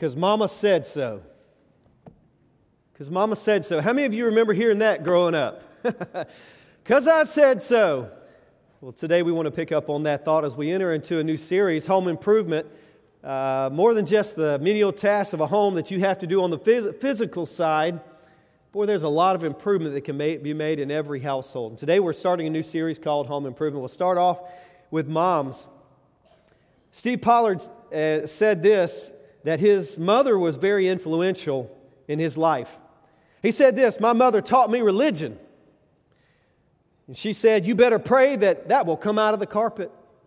Because Mama said so. Because Mama said so. How many of you remember hearing that growing up? Because I said so. Well, today we want to pick up on that thought as we enter into a new series, Home Improvement. More than just the menial tasks of a home that you have to do on the physical side. Boy, there's a lot of improvement that can be made in every household. And today we're starting a new series called Home Improvement. We'll start off with moms. Steve Pollard said this, that his mother was very influential in his life. He said this, "My mother taught me religion." And she said, "You better pray that will come out of the carpet."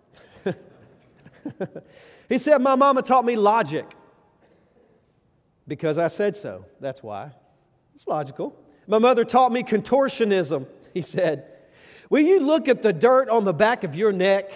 He said, "My mama taught me logic because I said so. That's why. It's logical. My mother taught me contortionism." He said, "Will you look at the dirt on the back of your neck?"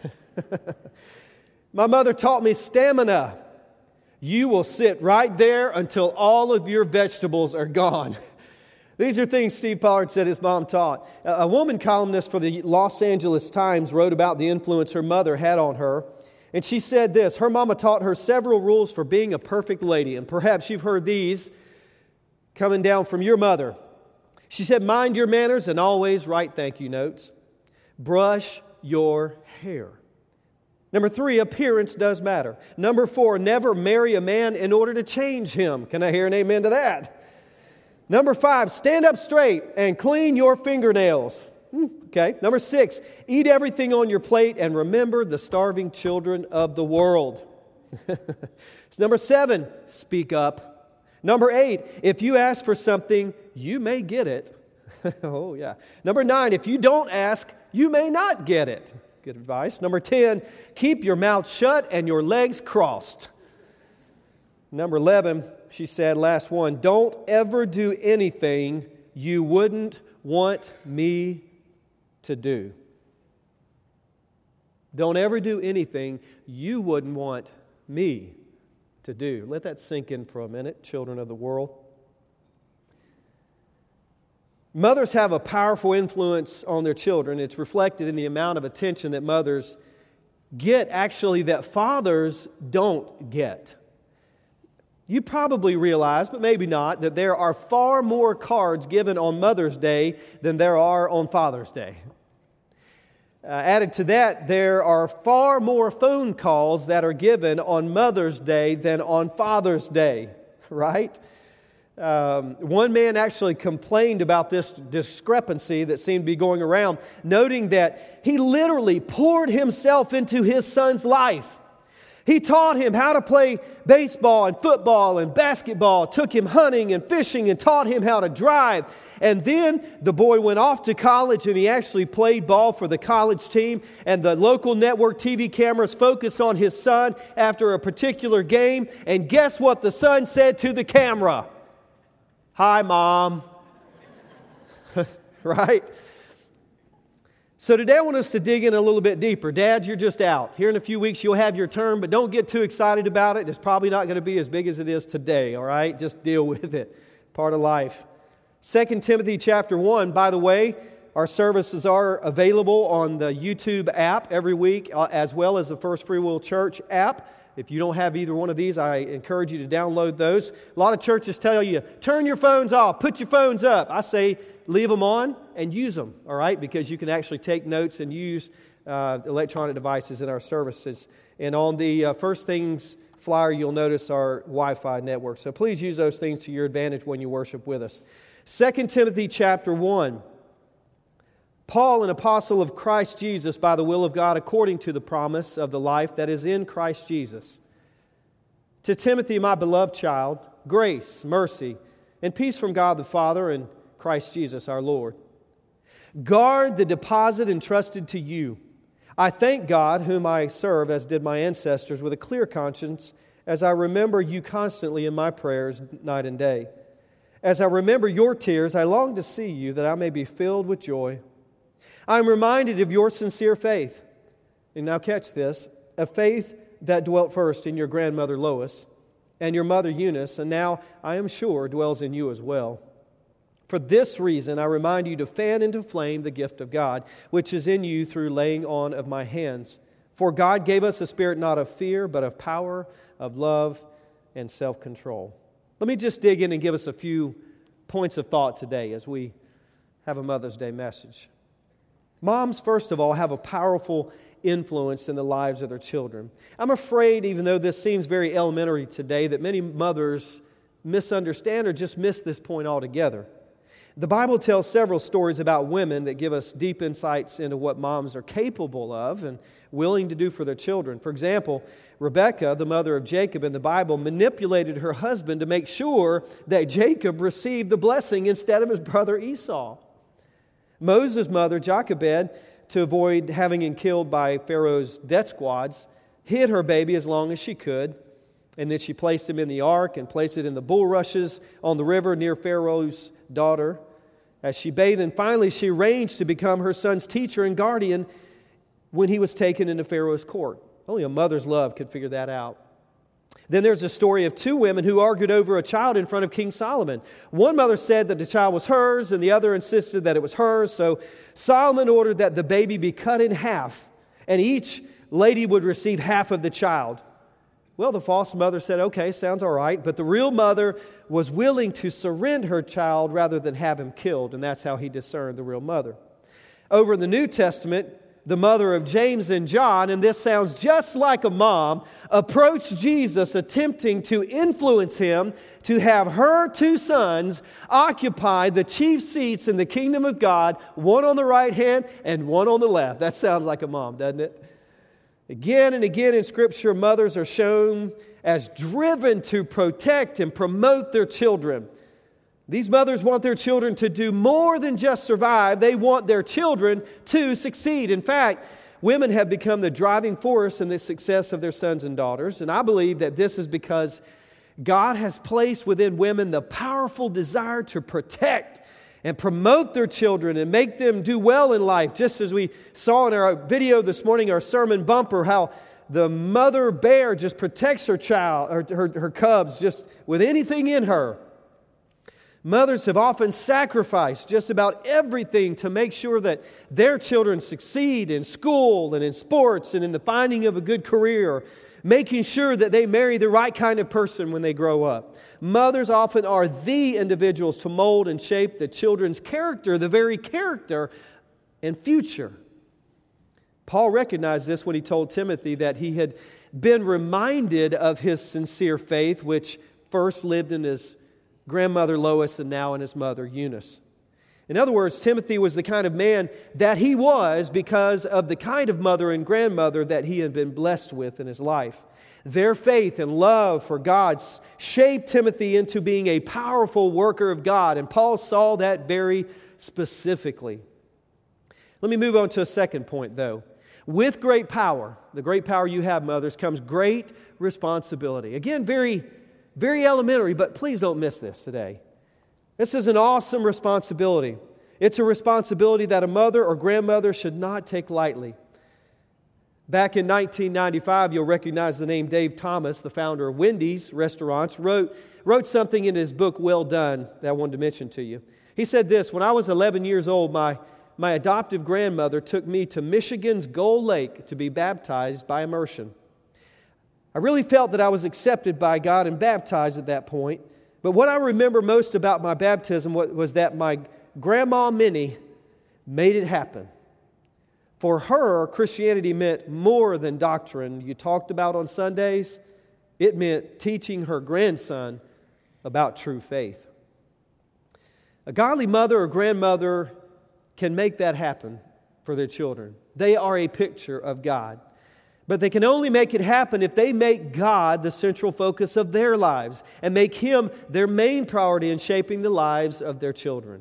"My mother taught me stamina. You will sit right there until all of your vegetables are gone." These are things Steve Pollard said his mom taught. A woman columnist for the Los Angeles Times wrote about the influence her mother had on her. And she said this, her mama taught her several rules for being a perfect lady. And perhaps you've heard these coming down from your mother. She said, "Mind your manners and always write thank you notes. Brush your hair. Number 3, appearance does matter. Number 4, never marry a man in order to change him." Can I hear an amen to that? Number 5, stand up straight and clean your fingernails. Okay. Number 6, eat everything on your plate and remember the starving children of the world. Number 7, speak up. Number 8, if you ask for something, you may get it. Oh, yeah. Number 9, if you don't ask, you may not get it. Good advice. Number 10, keep your mouth shut and your legs crossed. Number 11, she said, last one, don't ever do anything you wouldn't want me to do. Don't ever do anything you wouldn't want me to do. Let that sink in for a minute, children of the world. Mothers have a powerful influence on their children. It's reflected in the amount of attention that mothers get, actually, that fathers don't get. You probably realize, but maybe not, that there are far more cards given on Mother's Day than there are on Father's Day. Added to that, there are far more phone calls that are given on Mother's Day than on Father's Day, right? One man actually complained about this discrepancy that seemed to be going around, noting that he literally poured himself into his son's life. He taught him how to play baseball and football and basketball, took him hunting and fishing and taught him how to drive. And then the boy went off to college and he actually played ball for the college team. And the local network TV cameras focused on his son after a particular game. And guess what the son said to the camera? "Hi, Mom." Right? So today I want us to dig in a little bit deeper. Dads, you're just out. Here in a few weeks you'll have your turn, but don't get too excited about it. It's probably not going to be as big as it is today, all right? Just deal with it. Part of life. 2 Timothy chapter 1, by the way, our services are available on the YouTube app every week, as well as the First Free Will Church app. If you don't have either one of these, I encourage you to download those. A lot of churches tell you, turn your phones off, put your phones up. I say, leave them on and use them, all right? Because you can actually take notes and use electronic devices in our services. And on the First Things flyer, you'll notice our Wi-Fi network. So please use those things to your advantage when you worship with us. 2 Timothy chapter 1. Paul, an apostle of Christ Jesus by the will of God, according to the promise of the life that is in Christ Jesus. To Timothy, my beloved child, grace, mercy, and peace from God the Father and Christ Jesus our Lord. Guard the deposit entrusted to you. I thank God, whom I serve, as did my ancestors, with a clear conscience, as I remember you constantly in my prayers night and day. As I remember your tears, I long to see you, that I may be filled with joy. I am reminded of your sincere faith. And now catch this, a faith that dwelt first in your grandmother Lois and your mother Eunice, and now, I am sure, dwells in you as well. For this reason, I remind you to fan into flame the gift of God, which is in you through laying on of my hands. For God gave us a spirit not of fear, but of power, of love, and self-control. Let me just dig in and give us a few points of thought today as we have a Mother's Day message. Moms, first of all, have a powerful influence in the lives of their children. I'm afraid, even though this seems very elementary today, that many mothers misunderstand or just miss this point altogether. The Bible tells several stories about women that give us deep insights into what moms are capable of and willing to do for their children. For example, Rebekah, the mother of Jacob in the Bible, manipulated her husband to make sure that Jacob received the blessing instead of his brother Esau. Moses' mother, Jochebed, to avoid having him killed by Pharaoh's death squads, hid her baby as long as she could, and then she placed him in the ark and placed it in the bulrushes on the river near Pharaoh's daughter. As she bathed, and finally she arranged to become her son's teacher and guardian when he was taken into Pharaoh's court. Only a mother's love could figure that out. Then there's a story of two women who argued over a child in front of King Solomon. One mother said that the child was hers, and the other insisted that it was hers. So Solomon ordered that the baby be cut in half, and each lady would receive half of the child. Well, the false mother said, okay, sounds all right. But the real mother was willing to surrender her child rather than have him killed. And that's how he discerned the real mother. Over in the New Testament, the mother of James and John, and this sounds just like a mom, approached Jesus attempting to influence him to have her two sons occupy the chief seats in the kingdom of God, one on the right hand and one on the left. That sounds like a mom, doesn't it? Again and again in Scripture, mothers are shown as driven to protect and promote their children. These mothers want their children to do more than just survive. They want their children to succeed. In fact, women have become the driving force in the success of their sons and daughters. And I believe that this is because God has placed within women the powerful desire to protect and promote their children and make them do well in life. Just as we saw in our video this morning, our sermon bumper, how the mother bear just protects her child, her cubs, just with anything in her. Mothers have often sacrificed just about everything to make sure that their children succeed in school and in sports and in the finding of a good career, making sure that they marry the right kind of person when they grow up. Mothers often are the individuals to mold and shape the children's character, the very character and future. Paul recognized this when he told Timothy that he had been reminded of his sincere faith, which first lived in his grandmother Lois and now in his mother Eunice. In other words, Timothy was the kind of man that he was because of the kind of mother and grandmother that he had been blessed with in his life. Their faith and love for God shaped Timothy into being a powerful worker of God, and Paul saw that very specifically. Let me move on to a second point, though. With great power, the great power you have, mothers, comes great responsibility. Again, very elementary, but please don't miss this today. This is an awesome responsibility. It's a responsibility that a mother or grandmother should not take lightly. Back in 1995, you'll recognize the name Dave Thomas, the founder of Wendy's Restaurants, wrote something in his book, Well Done, that I wanted to mention to you. He said this: when I was 11 years old, my adoptive grandmother took me to Michigan's Gull Lake to be baptized by immersion. I really felt that I was accepted by God and baptized at that point. But what I remember most about my baptism was that my grandma Minnie made it happen. For her, Christianity meant more than doctrine you talked about on Sundays. It meant teaching her grandson about true faith. A godly mother or grandmother can make that happen for their children. They are a picture of God. But they can only make it happen if they make God the central focus of their lives and make Him their main priority in shaping the lives of their children.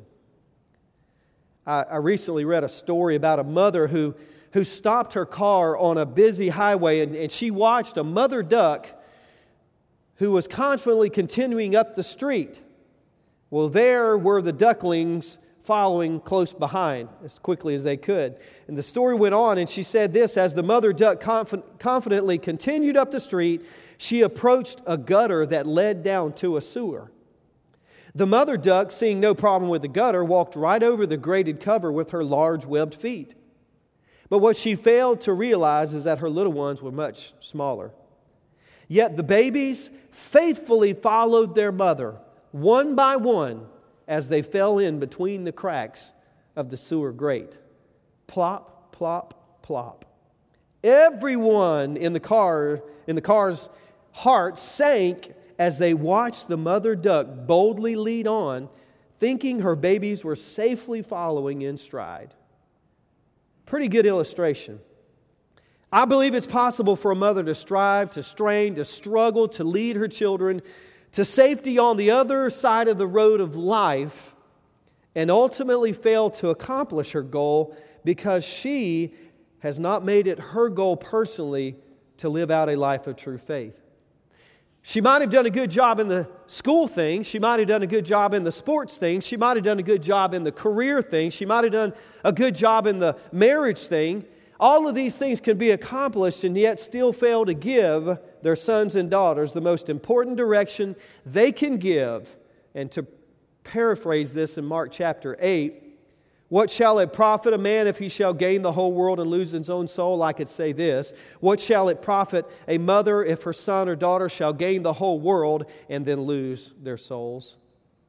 I recently read a story about a mother who stopped her car on a busy highway and she watched a mother duck who was confidently continuing up the street. Well, there were the ducklings following close behind as quickly as they could. And the story went on, and she said this: as the mother duck confidently continued up the street, she approached a gutter that led down to a sewer. The mother duck, seeing no problem with the gutter, walked right over the grated cover with her large webbed feet. But what she failed to realize is that her little ones were much smaller. Yet the babies faithfully followed their mother, one by one, as they fell in between the cracks of the sewer grate. Plop, plop, plop. Everyone in the car's heart sank as they watched the mother duck boldly lead on, thinking her babies were safely following in stride. Pretty good illustration. I believe it's possible for a mother to strive, to strain, to struggle, to lead her children to safety on the other side of the road of life and ultimately fail to accomplish her goal because she has not made it her goal personally to live out a life of true faith. She might have done a good job in the school thing. She might have done a good job in the sports thing. She might have done a good job in the career thing. She might have done a good job in the marriage thing. All of these things can be accomplished and yet still fail to give their sons and daughters the most important direction they can give. And to paraphrase this in Mark chapter 8, what shall it profit a man if he shall gain the whole world and lose his own soul? I could say this. What shall it profit a mother if her son or daughter shall gain the whole world and then lose their souls?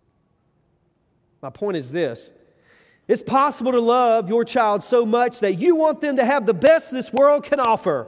My point is this. It's possible to love your child so much that you want them to have the best this world can offer.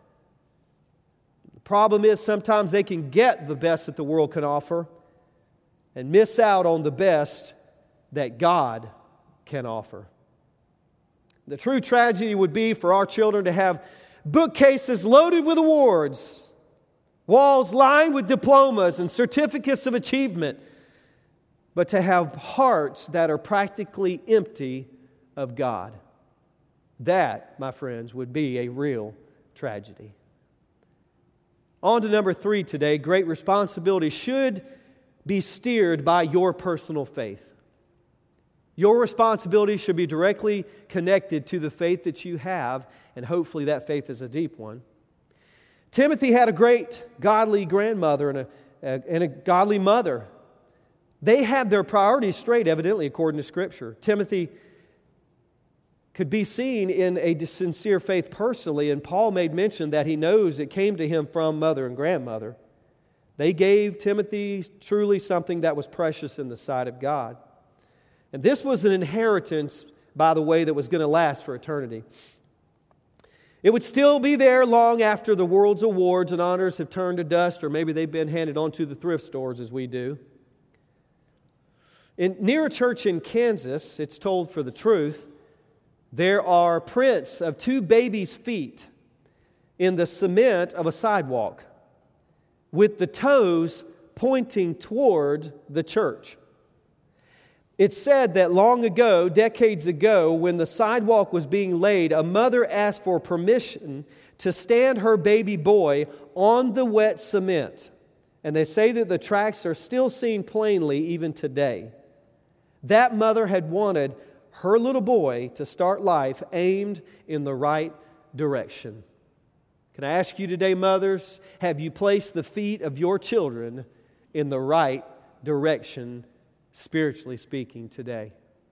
The problem is sometimes they can get the best that the world can offer and miss out on the best that God can offer. The true tragedy would be for our children to have bookcases loaded with awards, walls lined with diplomas and certificates of achievement, but to have hearts that are practically empty of God. That, my friends, would be a real tragedy. On to number 3 today. Great responsibility should be steered by your personal faith. Your responsibility should be directly connected to the faith that you have, and hopefully that faith is a deep one. Timothy had a great godly grandmother and a godly mother. They had their priorities straight, evidently, according to Scripture. Timothy could be seen in a sincere faith personally, and Paul made mention that he knows it came to him from mother and grandmother. They gave Timothy truly something that was precious in the sight of God. And this was an inheritance, by the way, that was going to last for eternity. It would still be there long after the world's awards and honors have turned to dust, or maybe they've been handed on to the thrift stores as we do. Near a church in Kansas, it's told for the truth, there are prints of 2 babies' feet in the cement of a sidewalk with the toes pointing toward the church. It's said that long ago, decades ago, when the sidewalk was being laid, a mother asked for permission to stand her baby boy on the wet cement. And they say that the tracks are still seen plainly even today. That mother had wanted her little boy to start life aimed in the right direction. Can I ask you today, mothers, have you placed the feet of your children in the right direction, spiritually speaking, today?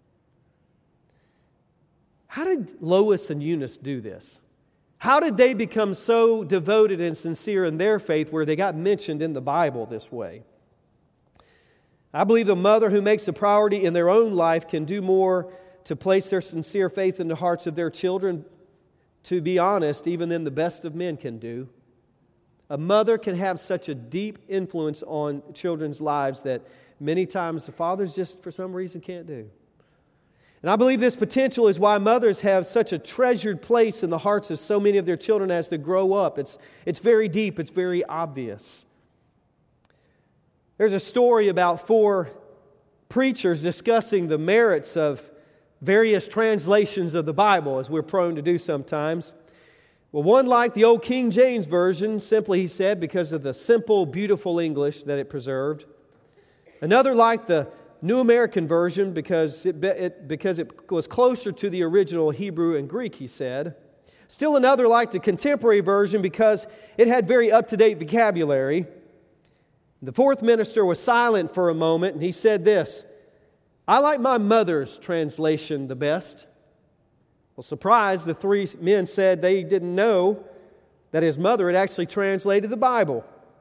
How did Lois and Eunice do this? How did they become so devoted and sincere in their faith where they got mentioned in the Bible this way? I believe the mother who makes a priority in their own life can do more to place their sincere faith in the hearts of their children, to be honest, even than the best of men can do. A mother can have such a deep influence on children's lives that many times the fathers just for some reason can't do. And I believe this potential is why mothers have such a treasured place in the hearts of so many of their children as they grow up. It's very deep, it's very obvious. There's a story about 4 preachers discussing the merits of various translations of the Bible, as we're prone to do sometimes. Well, one liked the old King James Version, simply, he said, because of the simple, beautiful English that it preserved. Another liked the New American Version because it was closer to the original Hebrew and Greek, he said. Still another liked the Contemporary Version because it had very up-to-date vocabulary. The 4th minister was silent for a moment, and he said this, "I like my mother's translation the best." Well, surprised, the 3 men said they didn't know that his mother had actually translated the Bible.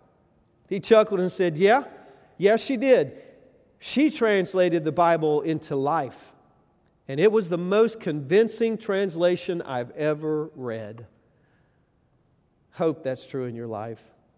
He chuckled and said, "Yeah, yes, she did. She translated the Bible into life, and it was the most convincing translation I've ever read." Hope that's true in your life.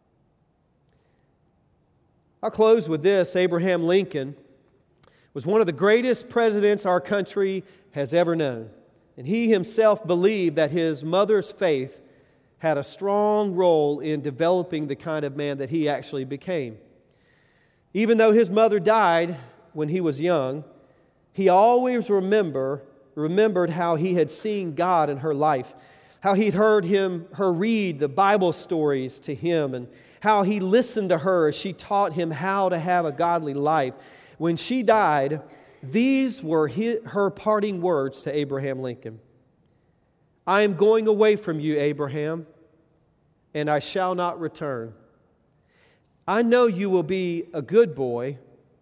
I'll close with this. Abraham Lincoln was one of the greatest presidents our country has ever known. And he himself believed that his mother's faith had a strong role in developing the kind of man that he actually became. Even though his mother died when he was young, he always remembered how he had seen God in her life, how he'd heard her read the Bible stories to him, and how he listened to her as she taught him how to have a godly life. When she died, these were her parting words to Abraham Lincoln. "I am going away from you, Abraham, and I shall not return. I know you will be a good boy.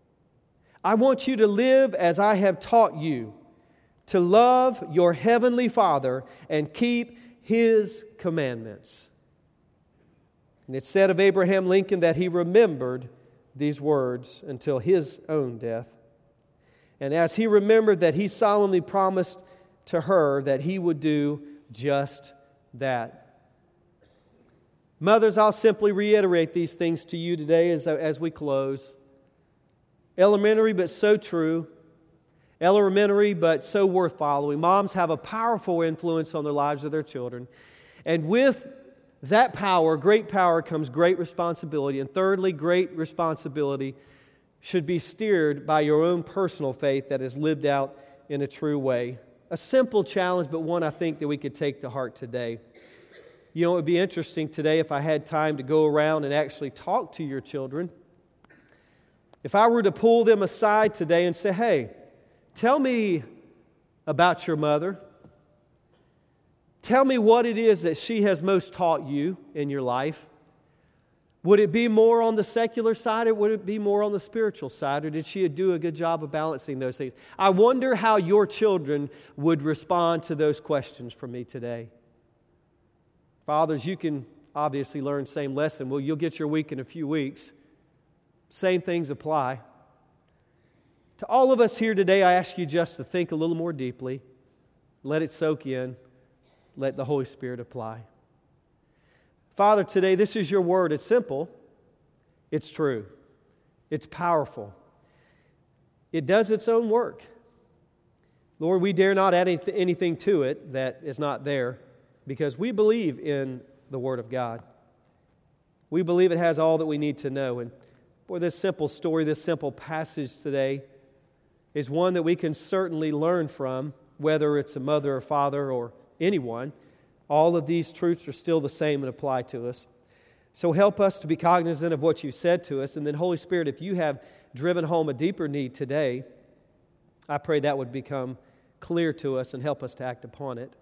I want you to live as I have taught you, to love your heavenly Father and keep His commandments." And it's said of Abraham Lincoln that he remembered these words until his own death. And as he remembered that, he solemnly promised to her that he would do just that. Mothers, I'll simply reiterate these things to you today as we close. Elementary, but so true. Elementary, but so worth following. Moms have a powerful influence on the lives of their children. And with that power, great power, comes great responsibility. And thirdly, great responsibility should be steered by your own personal faith that is lived out in a true way. A simple challenge, but one I think that we could take to heart today. You know, it would be interesting today if I had time to go around and actually talk to your children. If I were to pull them aside today and say, "Hey, tell me about your mother. Tell me what it is that she has most taught you in your life." Would it be more on the secular side, or would it be more on the spiritual side? Or did she do a good job of balancing those things? I wonder how your children would respond to those questions from me today. Fathers, you can obviously learn same lesson. Well, you'll get your week in a few weeks. Same things apply. To all of us here today, I ask you just to think a little more deeply. Let it soak in. Let the Holy Spirit apply. Father, today, this is your word. It's simple. It's true. It's powerful. It does its own work. Lord, we dare not add anything to it that is not there, because we believe in the Word of God. We believe it has all that we need to know. And boy, this simple story, this simple passage today is one that we can certainly learn from, whether it's a mother or father or anyone. All of these truths are still the same and apply to us. So help us to be cognizant of what you said to us. And then, Holy Spirit, if you have driven home a deeper need today, I pray that would become clear to us and help us to act upon it.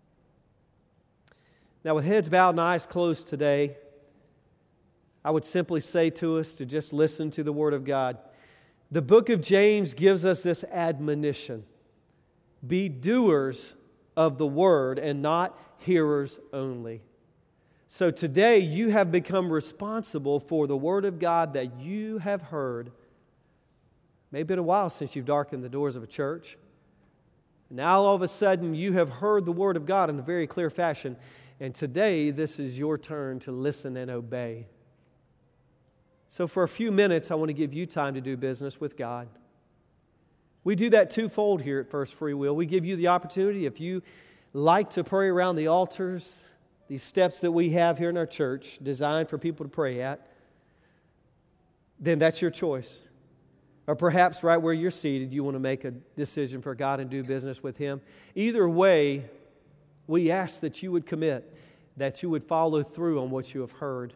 Now, with heads bowed and eyes closed today, I would simply say to us to just listen to the Word of God. The book of James gives us this admonition: be doers of the Word and not hearers only. So today you have become responsible for the Word of God that you have heard. It may have been a while since you've darkened the doors of a church. Now all of a sudden you have heard the Word of God in a very clear fashion. And today this is your turn to listen and obey. So for a few minutes I want to give you time to do business with God. We do that twofold here at First Free Will. We give you the opportunity, if you like to pray around the altars, these steps that we have here in our church designed for people to pray at, then that's your choice. Or perhaps right where you're seated, you want to make a decision for God and do business with Him. Either way, we ask that you would commit, that you would follow through on what you have heard.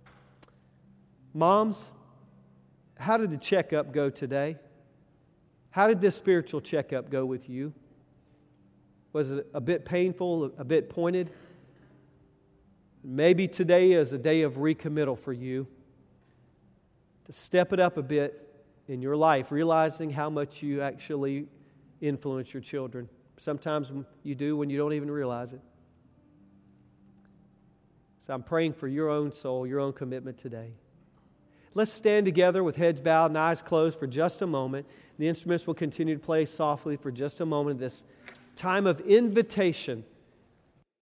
Moms, how did the checkup go today? How did this spiritual checkup go with you? Was it a bit painful, a bit pointed? Maybe today is a day of recommittal for you to step it up a bit in your life, realizing how much you actually influence your children. Sometimes you do when you don't even realize it. So I'm praying for your own soul, your own commitment today. Let's stand together with heads bowed and eyes closed for just a moment. The instruments will continue to play softly for just a moment. This time of invitation